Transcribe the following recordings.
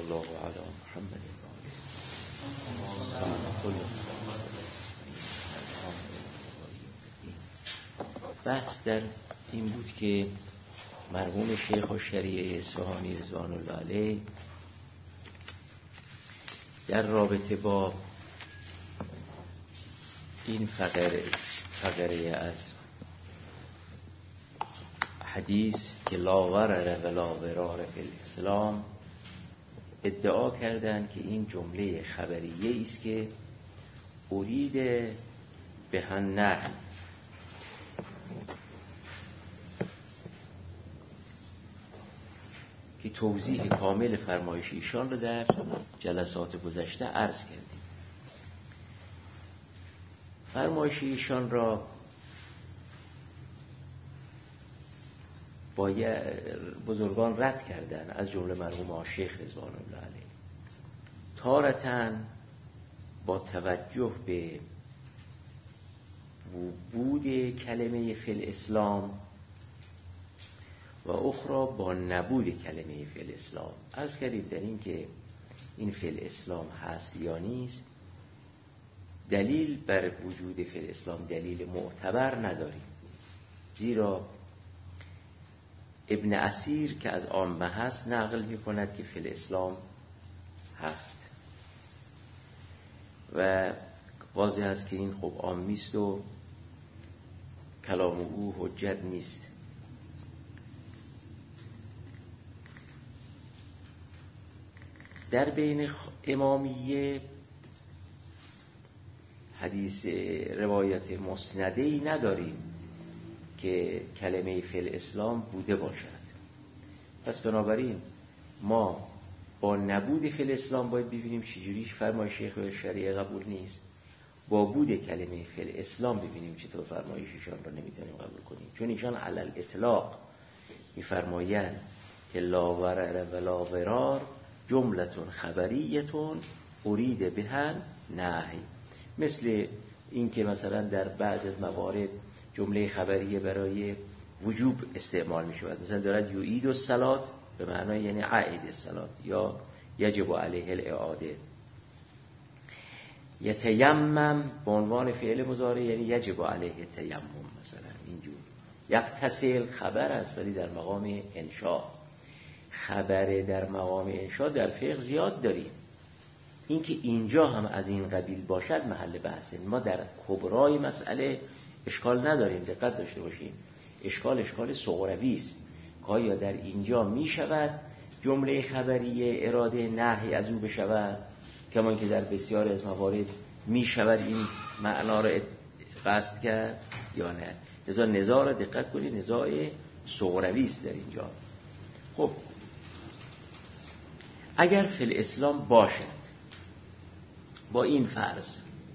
الله علی محمد و آله. بحث در این بود که مرحوم شیخ الشریعه اصفهانی رضوان الله علیه در رابطه با این فقره از حدیث که لا ضرر ولا ضرار فی الاسلام ادعا کردند که این جمله خبریه است که ارید به النهی، که توضیح کامل فرمایش ایشان رو در جلسات گذشته عرض کردیم. فرمایش ایشان را با بزرگان رد کردن، از جمله مرحوم شیخ رضوان الله علیه، تارةً با توجه به وجود کلمه فی الاسلام و اخرى با نبود کلمه فی الاسلام. عرض کردیم در این که این فی الاسلام هست یا نیست، دلیل بر وجود فی الاسلام دلیل معتبر نداریم، زیرا ابن اسیر که از عامه هست نقل می کند که فی الاسلام هست و واضح است که این خب عامی است و کلام او حجت نیست. در بین امامیه حدیث روایت مسنده‌ای نداریم که کلمه فی الاسلام بوده باشد. پس بنابراین ما با نبود فی الاسلام باید ببینیم چجوری فرمایش شیخ الشریعه قبول نیست، با بود کلمه فی الاسلام ببینیم چطور فرمایششان را نمیتونیم قبول کنیم، چون ایشان علی الاطلاق میفرمایند که لا ضرر ولا ضرار جملتون خبریتون ارید بها نهی. مثل این که مثلا در بعض از موارد جمله خبریه برای وجوب استعمال می شود، مثلا دارد یعید الصلاة به معنای یعنی عید الصلاة، یا یجب علیه الاعاده. یتیمم به عنوان فعل مضارع یعنی یجب علیه تیمم، مثلا اینجور. یغتسل خبر است ولی در مقام انشاء. خبر در مقام انشاء در فقه زیاد داریم، این که اینجا هم از این قبیل باشد محل بحثه. ما در کبرای مسئله اشکال نداریم، دقت داشته باشیم. اشکال صغروی است که آیا در اینجا می شود جمله خبریه اراده نهی از او بشود، کمان که در بسیار از موارد می شود این معنا را قصد کرد یا نه. لذا نزاع را دقت کنید، نزاع صغروی است در اینجا. خب اگر فی الاسلام باشد با این فرض،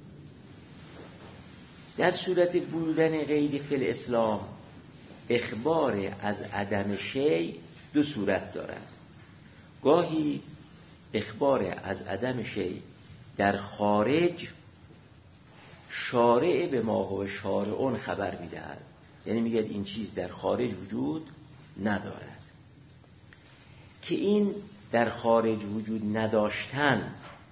در صورت بودن قید فی الاسلام اخبار از عدم شیء دو صورت دارد. گاهی اخبار از عدم شیء در خارج شارع به ما هو شارعون خبر میدهد، یعنی میگه این چیز در خارج وجود ندارد، که این در خارج وجود نداشتن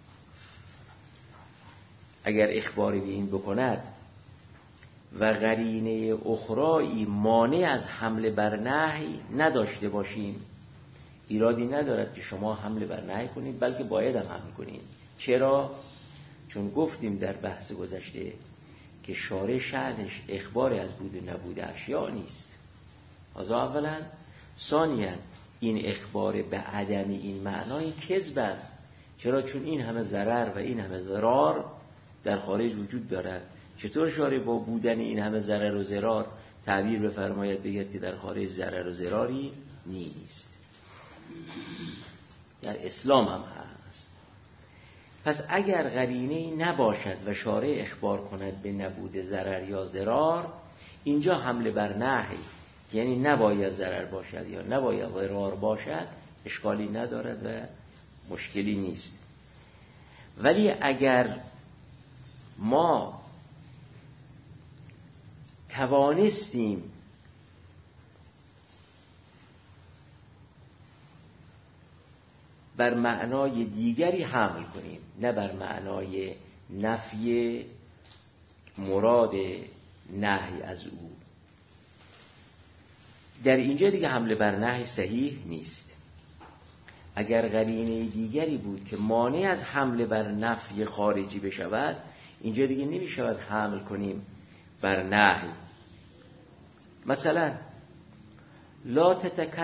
اگر اخباری به این بکند و قرینه اخرایی مانع از حمله بر نهی نداشته باشیم، ایرادی ندارد که شما حمله بر نهی کنید، بلکه باید هم حمل کنید. چرا؟ چون گفتیم در بحث گذشته که شارع شأنش اخبار از بود و نبود اشیاء نیست. هذا اولا. ثانیاً این اخبار به عدم این معنای کذب است. چرا؟ چون این همه ضرر و این همه ضرار در خارج وجود دارد. چطور شارع با بودن این همه ضرر و ضرار تعبیر بفرماید بگید که در خارج ضرر و ضراری نیست؟ در اسلام هم هست. پس اگر قرینه‌ای نباشد و شارع اخبار کند به نبود ضرر یا ضرار، اینجا حمله بر نهی، یعنی نباید ضرر باشد یا نباید ضرار باشد، اشکالی ندارد و مشکلی نیست. ولی اگر ما توانستیم بر معنای دیگری حمل کنیم، نه بر معنای نفی مراد نهی از او. در اینجا دیگه حمله بر نهی صحیح نیست. اگر قرینه دیگری بود که مانع از حمله بر نفی خارجی بشود، اینجا دیگه نمی شود حمل کنیم بر نهی. مثلا لا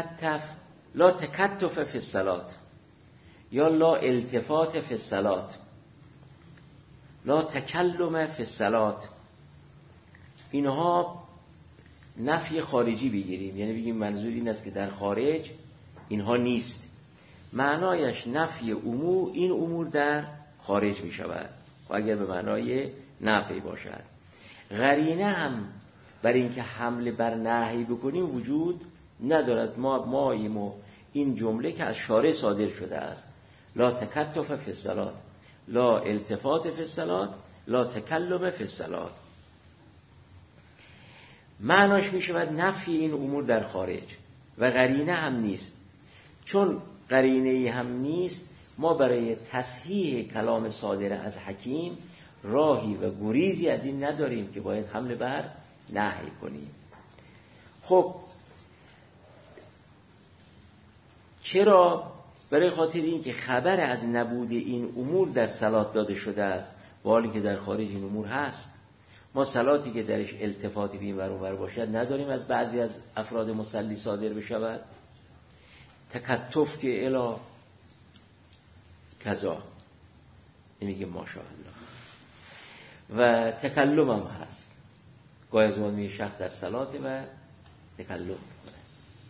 تکتف فی الصلاة، یا لا التفات فی الصلاة، لا تکلم فی الصلاة، اینها نفی خارجی بگیریم، یعنی بگیم منظور این است که در خارج اینها نیست. معنایش نفی امور، این امور در خارج می شود و اگر به معنای نفی باشد. قرینه هم بر این که حمله بر نهی بکنیم وجود ندارد. ما این جمله که از شارع صادر شده است، لا تکتف فی الصلاة، لا التفات فی الصلاة، لا تکلم فی الصلاة، معناش می شود نفی این امور در خارج و قرینه هم نیست. چون قرینه هم نیست، ما برای تصحیح کلام صادر از حکیم راهی و گریزی از این نداریم که باید حمله بر نهی کنیم. خب چرا؟ برای خاطر این که خبر از نبود این امور در صلات داده شده است، با حالی که در خارج این امور هست. ما صلاتی که درش التفاتی به این ور اون ور باشد نداریم از بعضی از افراد مصلی صادر بشود. تکتف که الی کذا، اینی که ماشاءالله. و تکلم هم هست، گاهی از اون می شخص در صلات و تکلم میکنه.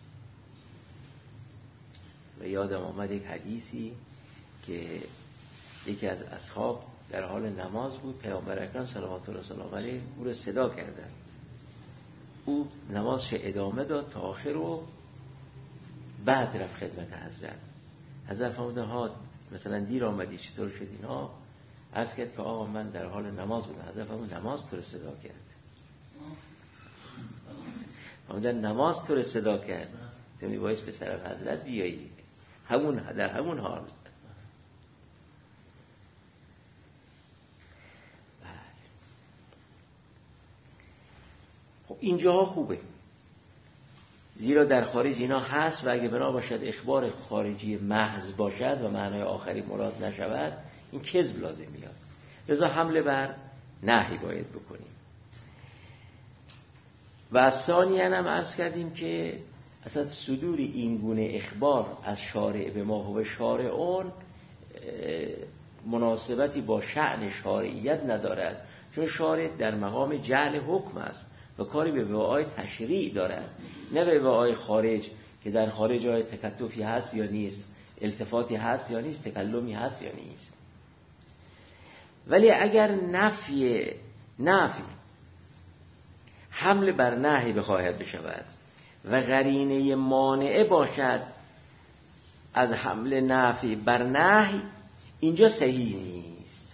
و یادم آمد یک حدیثی که یکی از اصحاب در حال نماز بود، پیامبر اکرم صلوات الله وسلم علیه او رو صدا کردن. او نمازش ادامه داد تا آخر و بعد رفت خدمت حضرت فرمودن ها مثلا دیر آمدی، چطور شد اینا؟ عرض کرد که آقا من در حال نماز بودم. حضرت فرمودن نماز تو رو صدا کرد. فرمودن نماز تو رو صدا کرد، تو میبایست به طرف حضرت بیایی، در همون حال. خب اینجاها خوبه، زیرا در خارج اینا هست و اگه بنا باشد اخبار خارجی محض باشد و معنای آخری مراد نشود، این کذب لازم میاد. لذا حمله بر نهی باید بکنیم. و ثانیاً هم عرض کردیم که اصلا صدور این گونه اخبار از شارع به ما و شارعون مناسبتی با شأن شارعیت ندارد، چون شارع در مقام جعل حکم است و کاری به وعای تشریع دارد، نه به وعای خارج که در خارج آیا تکتفی هست یا نیست، التفاتی هست یا نیست، تکلمی هست یا نیست. ولی اگر نفی حمل بر نهی بخواهد بشود و قرینه مانعه باشد از حمل نفی بر نهی، اینجا صحیح نیست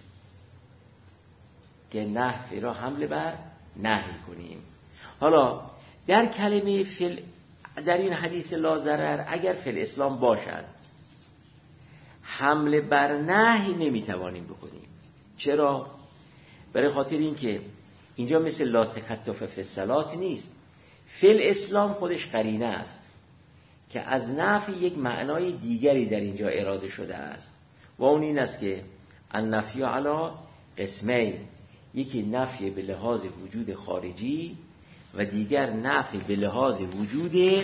که نفی را حمل بر نهی کنیم. حالا در کلمه در این حدیث لا ضرر اگر فی الاسلام باشد، حمل بر نهی نمیتوانیم بکنیم. چرا؟ برای خاطر این که اینجا مثل لا تکتف فی الصلاة نیست. فی الاسلام خودش قرینه است که از نفی یک معنای دیگری در اینجا اراده شده است و اون این است که النفی علی قسمین، یکی نفی به لحاظ وجود خارجی و دیگر نفی به لحاظ وجود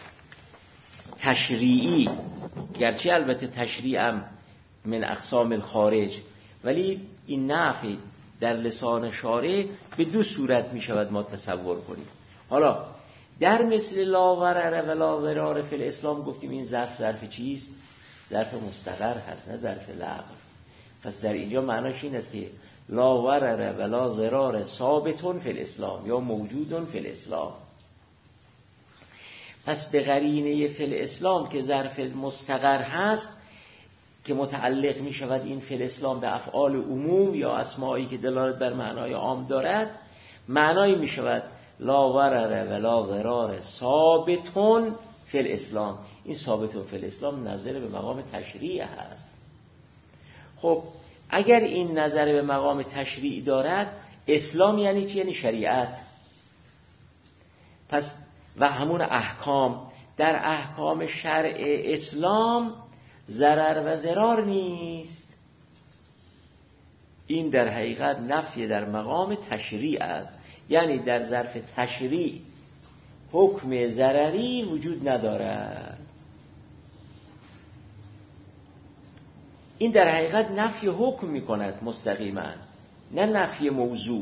تشریعی، گرچه البته تشریع هم من اقسام الخارج، ولی این نفی در لسان شارع به دو صورت می شود ما تصور کنیم. حالا در مثل لا ضرر و لا ضرار فی الاسلام گفتیم این ظرف چیست؟ ظرف مستقر هست، نه ظرف لغو. پس در اینجا معناش این است که لا ضرر و لا ضرار ثابتون فی الاسلام یا موجودون فی الاسلام. پس به قرینه فی الاسلام که ظرف مستقر هست که متعلق می شود این فی الاسلام به افعال عموم یا اسمایی که دلالت بر معنای عام دارد، معنایی می شود لا ضرر و لا ضرار ثابتون فی الاسلام، این ثابت فی الاسلام نظر به مقام تشریع هست. خب اگر این نظر به مقام تشریع دارد، اسلام یعنی چی؟ یعنی شریعت. پس و همون احکام، در احکام شرع اسلام ضرر و ضرار نیست. این در حقیقت نفی در مقام تشریع است، یعنی در ظرف تشریع حکم ضرری وجود ندارد. این در حقیقت نفی حکم می کند مستقیما، نه نفی موضوع.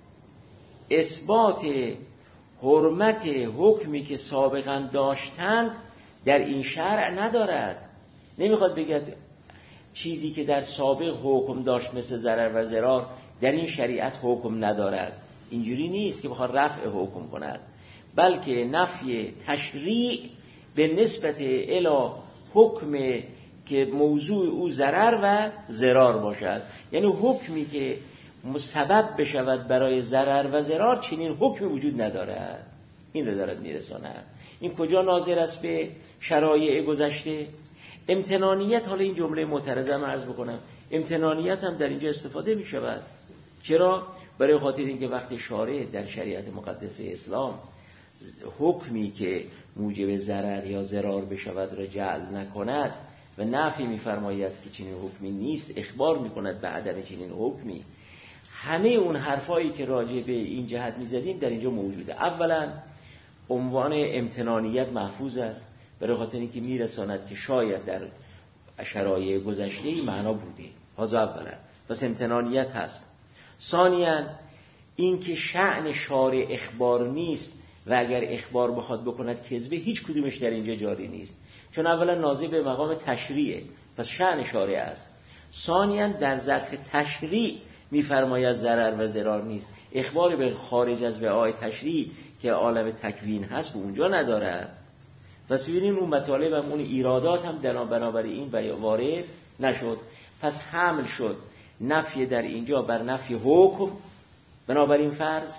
اثبات حرمت حکمی که سابقا داشتند در این شرع ندارد. نمیخواد بگه چیزی که در سابق حکم داشت مثل ضرر و ضرار در این شریعت حکم ندارد. اینجوری نیست که بخواد رفع حکم کند، بلکه نفی تشریع به نسبت الی حکم که موضوع او ضرر و ضرار باشد، یعنی حکمی که مسبب بشود برای ضرر و ضرار چنین حکمی وجود ندارد. این رو دارد میرساند. این کجا ناظر است؟ به شرایع گذشته. امتنانیت، حالا این جمله معترضه من عرض بکنم، امتنانیت هم در اینجا استفاده می شود. چرا؟ برای خاطر اینکه وقتی شارع در شریعت مقدسه اسلام حکمی که موجب ضرر یا ضرار بشود را جعل نکند و نفی می‌فرماید که چنین حکمی نیست، اخبار می‌کند به عدم چنین حکمی، همه اون حرفایی که راجع به این جهت می‌زدیم در اینجا موجوده. اولا عنوان امتنانیت محفوظ است، برای خاطر اینکه میرساند که شاید در شرایع گذشته این معنا بوده. هذا اولا، پس امتنانیت هست. ثانیاً این که شأن شارع اخبار نیست و اگر اخبار بخواد بکند کذبه، هیچ کدومش در اینجا جاری نیست، چون اولا ناظر به مقام تشریعه، پس شأن شارع است. ثانیاً در ظرف تشریع میفرماید ضرر و ضرار نیست، اخبار به خارج از وعای تشریع که عالم تکوین هست به اونجا ندارد. پس ببینیم اون مطالب هم اون ایرادات هم بنابراین وارد نشد. پس حمل شد نفی در اینجا بر نفی حکم، بنابراین فرض.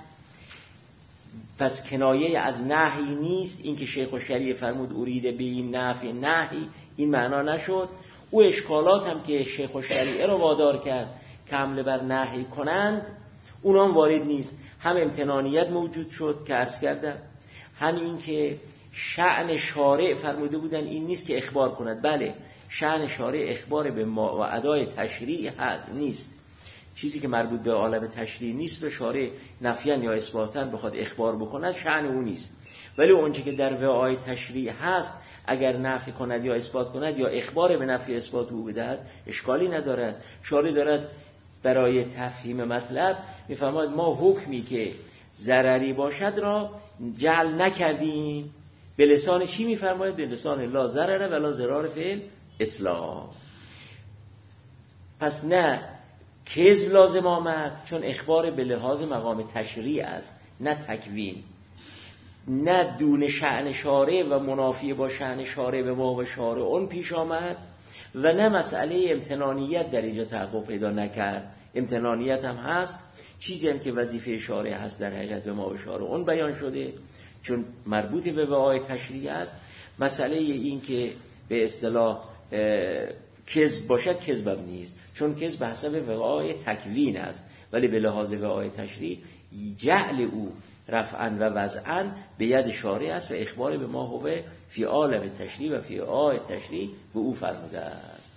پس کنایه از نهی نیست. این که شیخ الشریعه فرمود اریده به این نفی نهی، این معنا نشد. او اشکالات هم که شیخ الشریعه را وادار کرد که حمله بر نهی کنند، اونام وارد نیست. هم امتنانیت موجود شد که عرض کردم، هم این که شأن شارع فرموده بودن این نیست که اخبار کند. بله، شأن شارع اخبار به ما و ادای تشریع هست، نیست. چیزی که مربوط به عالم تشریع نیست و شارع نفیان یا اثباتن بخواد اخبار بکند، شأن اون نیست. ولی اونچه که در وعای تشریع هست، اگر نفی کند یا اثبات کند یا اخبار به نفی اثبات او بدهد، اشکالی ندارد. شارع دارد برای تفهیم مطلب میفرماید ما حکمی که ضرری باشد را جعل نکردیم. به لسان چی میفرماید؟ به لسان لا ضرر ولا ضرار فی الاسلام. پس نه کذب لازم آمد، چون اخبار به لحاظ مقام تشریع است، نه تکوین. نه دون شأن شارع و منافی با شأن شارع به ما و شارع اون پیش آمد، و نه مسئله امتنانیت در اینجا تحقق پیدا نکرد. امتنانیت هم هست، چیزی هم که وظیفه شارع هست در حقیقت به ما و شارع اون بیان شده، چون مربوط به وعای تشریع است. مسئله این که به اصطلاح کذب باشد، کذب نیست، چون کذب حسب وعای تکوین است، ولی به لحاظ وعای تشریع جعل او رفعا و وضعا به ید شارع است و اخبار به ما هو فی عالم تشریع و فی وعای تشریع به او فرموده است.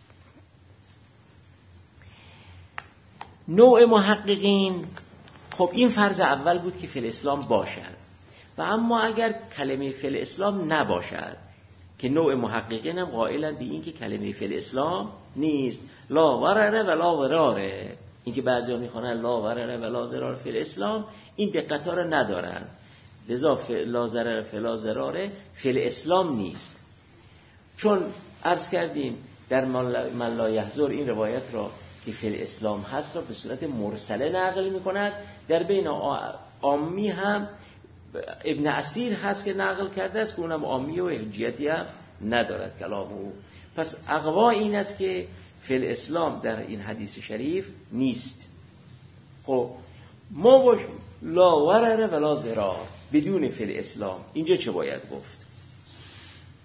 نوع محققین، خب این فرض اول بود که فی الاسلام باشد، و اما اگر کلمه فی الاسلام نباشد، که نوع محققین هم قائلن به این که کلمه فی الاسلام نیست، لا ورره و لا وراره. این که بعضی ها میخوانن لا ورره و لا ضرار فی الاسلام، این دقت ها رو ندارن، لذا لا ضرر فی لا ضراره فی الاسلام نیست. چون عرض کردیم در من لا یحضر این روایت را که فی الاسلام هست را به صورت مرسله نقل میکند. در بین عامی هم ابن اسیر هست که نقل کرده است که اونم عامی و حجیتی هم ندارد کلام او. پس اقوا این است که فی الاسلام در این حدیث شریف نیست. خب ما باشیم لا ورر ولا ضرار بدون فی الاسلام، اینجا چه باید گفت؟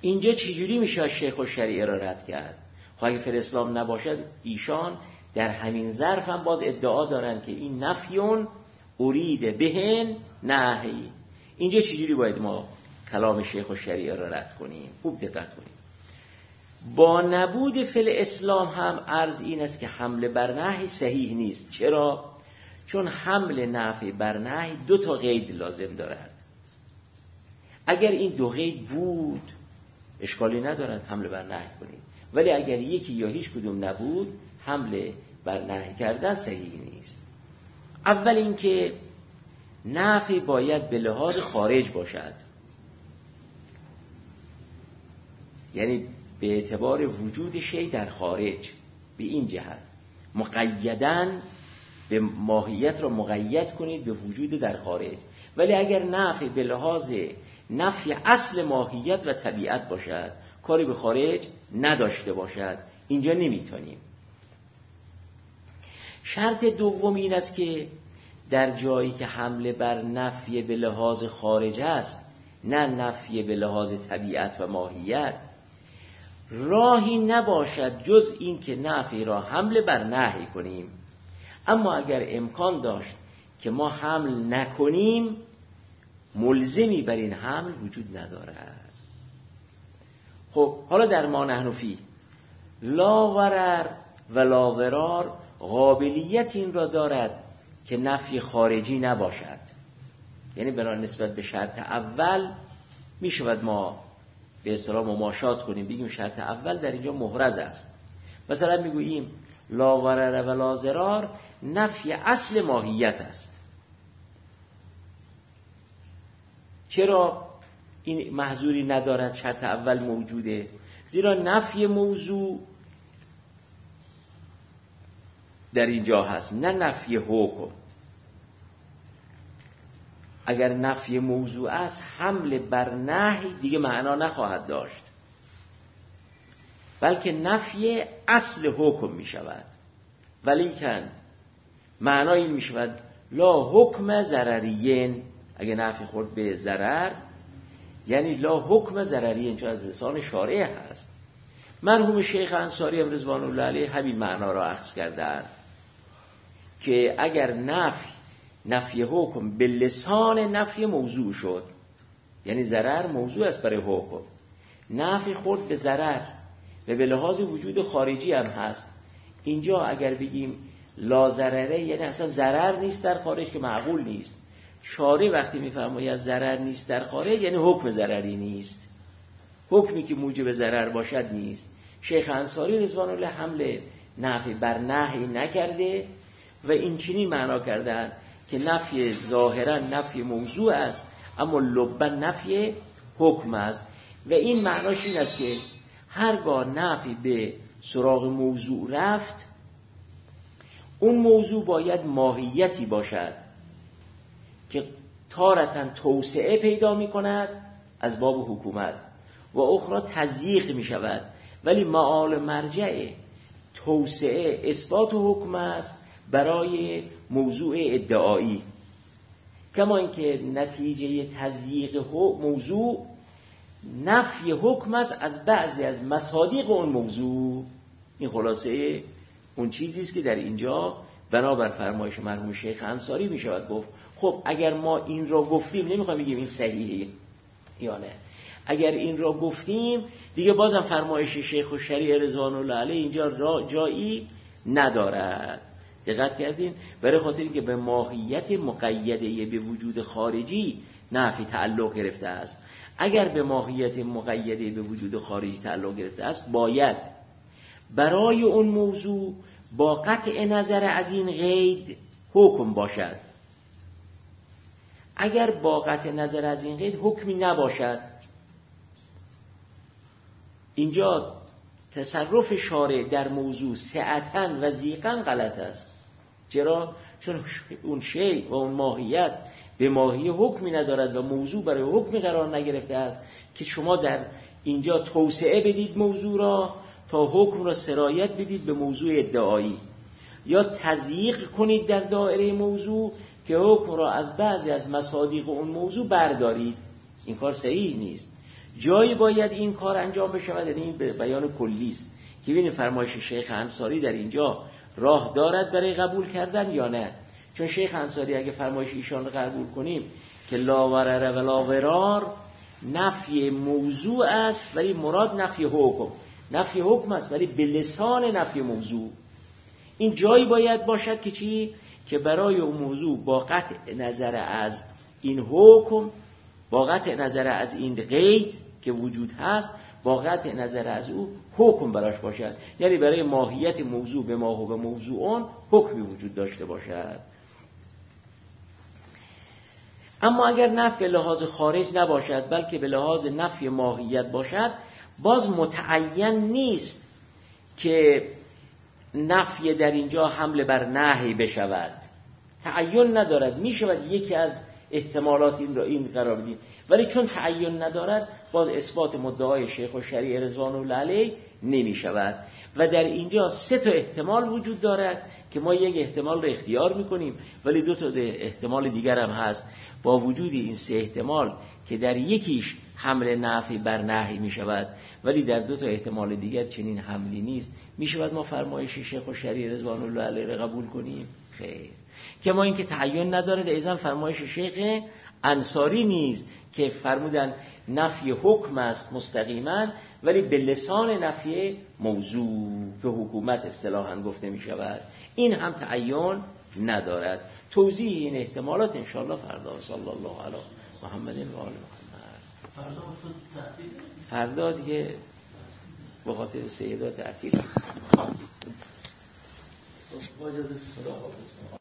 اینجا چجوری میشه شیخ الشریعه را رد کرد؟ خب اگه فی الاسلام نباشد، ایشان در همین ظرف هم باز ادعا دارن که این نفیون ارید بهن نهی. اینجا چجوری باید ما کلام شیخ الشریعه را رد کنیم؟ خوب دقت کنیم. با نبود فی الاسلام هم عرض این است که حمله بر نهی صحیح نیست. چرا؟ چون حمل نفی بر نهی 2 قید لازم دارد. اگر این 2 قید بود اشکالی ندارد حمله بر نهی کنیم، ولی اگر یکی یا هیچ کدوم نبود حمله بر نهی کردن صحیح نیست. اول اینکه نفی باید به لحاظ خارج باشد، یعنی به اعتبار وجود شیء در خارج. به این جهت مقیدن به ماهیت را مقید کنید به وجود در خارج. ولی اگر نفی به لحاظ نفی اصل ماهیت و طبیعت باشد، کاری به خارج نداشته باشد، اینجا نمیتونیم. شرط دوم این است که در جایی که حمله بر نفی به لحاظ خارج است، نه نفی به لحاظ طبیعت و ماهیت، راهی نباشد جز این که نفی را حمله بر نهی کنیم. اما اگر امکان داشت که ما حمل نکنیم، ملزمی بر این حمل وجود ندارد. خب حالا در ما نحن فی لا ضرر و لا ضرار قابلیت این را دارد که نفی خارجی نباشد، یعنی بنا نسبت به شرط اول می شود ما به اصطلاح مماشات کنیم، بگیم شرط اول در اینجا محرز است. مثلا میگوییم لا ضرر و لا ضرار نفی اصل ماهیت است. چرا این محظوری ندارد؟ شرط اول موجوده، زیرا نفی موضوع در اینجا هست، نه نفی حکم. اگر نفی موضوع است، حمل بر نهی دیگه معنا نخواهد داشت، بلکه نفی اصل حکم می شود. ولیکن معنای این می شود لا حکم ضرریین. اگه نفی خورد به ضرر، یعنی لا حکم ضرریین، چون از لسان شارع هست. مرحوم شیخ انصاری رضوان الله علیه همین معنا را اخذ کردند که اگر نفی حکم به لسان نفی موضوع شد، یعنی ضرر موضوع است برای حکم، نفی خورد به ضرر و به لحاظ وجود خارجی هم هست، اینجا اگر بگیم لا ضرره، یعنی اصلا ضرر نیست در خارج، که معقول نیست. شارع وقتی میفرماید ضرر نیست در خارج، یعنی حکم ضرری نیست، حکمی که موجب ضرر باشد نیست. شیخ انصاری رضوان الله حمله نفی بر نهی نکرده و این چنین معنا کردن که نفی ظاهرا نفی موضوع است، اما لبا نفی حکم است. و این معناش این است که هرگاه نفی به سراغ موضوع رفت، اون موضوع باید ماهیتی باشد که تارتاً توسعه پیدا می کند از باب حکومت و اخرى تضییق می شود، ولی معال مرجع توسعه اثبات حکم است برای موضوع ادعایی. کما اینکه نتیجه تضییق موضوع نفی حکم است از بعضی از مصادیق اون موضوع. این خلاصه اون چیزی است که در اینجا بنابر فرمایش مرحوم شیخ انصاری می شود گفت. خب اگر ما این را گفتیم، نمیخوام بگیم این صحیحه یا نه، اگر این را گفتیم دیگه بازم فرمایش شیخ الشریعه رضوان الله علیه اینجا جایی ندارد. دقت کردین؟ برای خاطر اینکه به ماهیت مقیده به وجود خارجی نفی تعلق گرفته است. اگر به ماهیت مقیده به وجود خارجی تعلق گرفته است، باید برای اون موضوع با قطع نظر از این قید حکم باشد. اگر با قطع نظر از این قید حکمی نباشد، اینجا تصرف شارع در موضوع سعتاً و ضیقاً غلط است. چرا؟ چون اون شیء و اون ماهیت به ماهی حکمی ندارد و موضوع برای حکمی قرار نگرفته است که شما در اینجا توسعه بدید موضوع را تا حکم را سرایت بدید به موضوع ادعایی، یا تضییق کنید در دایره موضوع که حکم را از بعضی از مصادیق اون موضوع بردارید. این کار صحیح نیست، جایی باید این کار انجام بشود. یعنی این بیان کلی است که ببینید فرمایش شیخ انصاری در اینجا راه دارد برای قبول کردن یا نه. چون شیخ انصاری اگه فرمایش ایشان رو قبول کنیم که لا ورر و لا ورار نفی موضوع است ولی مراد نفی حکم، نفی حکم است ولی به لسان نفی موضوع. این جایی باید باشد که چی؟ که برای اون موضوع با قطع نظر از این حکم، با قطع نظر از این قید که وجود هست، با قطع نظر از او حکم براش باشد. یعنی برای ماهیت موضوع به ما و به موضوعون حکمی وجود داشته باشد. اما اگر نفی به لحاظ خارج نباشد بلکه به لحاظ نفی ماهیت باشد، باز متعین نیست که نفی در اینجا حمل بر نهی بشود. تعین ندارد، می شود یکی از احتمالات این قرار بدیم، ولی چون تعین ندارد باز اثبات مدعای شیخ الشریع رضوان الله علیه نمی شود. و در اینجا 3 احتمال وجود دارد که ما یک احتمال رو اختیار می کنیم ولی 2 احتمال دیگر هم هست. با وجود این 3 احتمال که در یکیش حمل نفی بر نهی می شود ولی در 2 احتمال دیگر چنین حملی نیست، می شود ما فرمایش شیخ الشریع رضوان الله علیه را قبول کنیم؟ خیر. که ما این که تعین ندارد ایضا فرمایش شیخ انصاری نیز که فرمودن نفی حکم است مستقیما ولی به لسان نفی موضوع که حکومت اصطلاحاً گفته می شود، این هم تعین ندارد. توضیح این احتمالات انشاءالله فردا. صلی الله علی محمد و آل محمد. فردا دیگه به خاطر سیدا تعطیل.